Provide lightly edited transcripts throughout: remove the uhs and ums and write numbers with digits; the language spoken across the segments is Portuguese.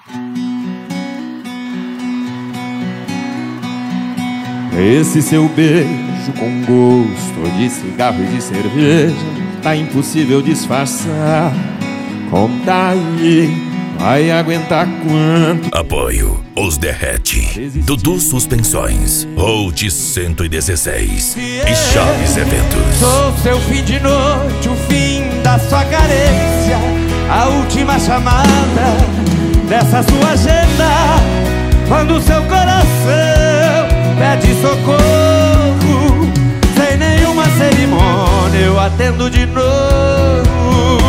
Esse seu beijo com gosto de cigarro e de cerveja tá impossível disfarçar. Conta aí, vai aguentar quanto? Apoio Os Derrete, Dudu Suspensões, Out 116 e Chaves Eventos. Sou seu fim de noite, o fim da sua carência, a última chamada dessa sua agenda. Quando seu coração pede socorro, sem nenhuma cerimônia eu atendo de novo.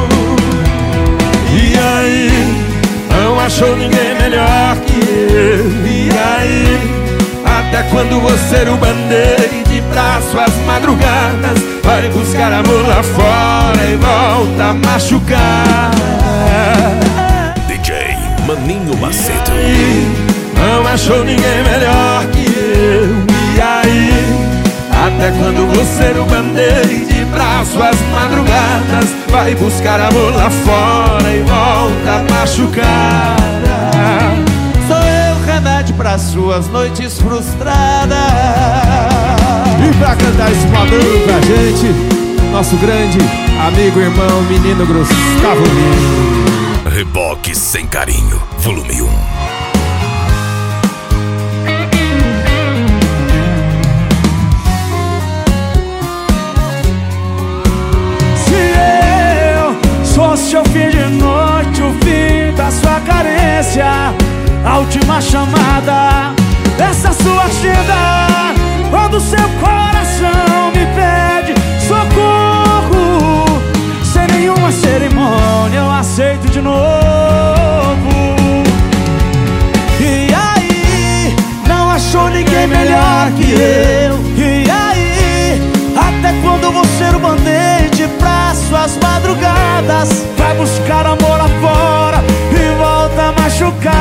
E aí, não achou ninguém melhor que eu? E aí, até quando você o band-aid pra suas madrugadas vai buscar amor lá fora e volta a machucar? DJ Maninho Macedo. E aí, não achou ninguém melhor que eu? E aí, até quando você o band-aid pra suas madrugadas vai buscar amor lá fora e volta a machucar? Sou eu remédio para suas noites frustradas. E pra cantar esse modão pra gente, nosso grande amigo, irmão, menino Gustavo Lima. Reboque Sem Carinho, volume 1. Fosse o fim de noite, o fim da sua carência, a última chamada dessa sua agenda. Quando seu coração me pede socorro, sem nenhuma cerimônia eu aceito de novo. E aí, não achou ninguém melhor que eu? E aí, até quando você o band-aid pra suas madrugadas vai buscar amor lá fora e volta machucada?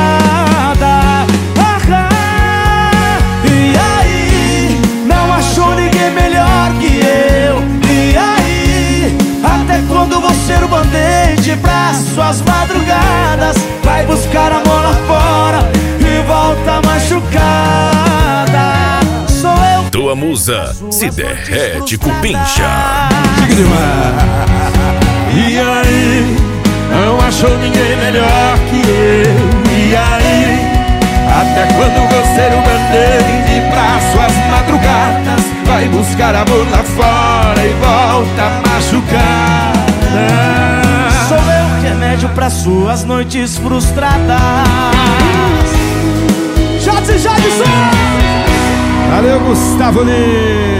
E aí, não achou ninguém melhor que eu? E aí, até quando você o band-aid pra suas madrugadas vai buscar amor lá fora e volta machucada? Sou eu. Tua musa se derrete com pincha. E aí, não achou ninguém melhor que eu? E aí, até quando você o band-aid pra suas madrugadas vai buscar amor lá fora e volta a machucar? Sou eu remédio pra suas noites frustradas. Valeu, Gustavo Lima.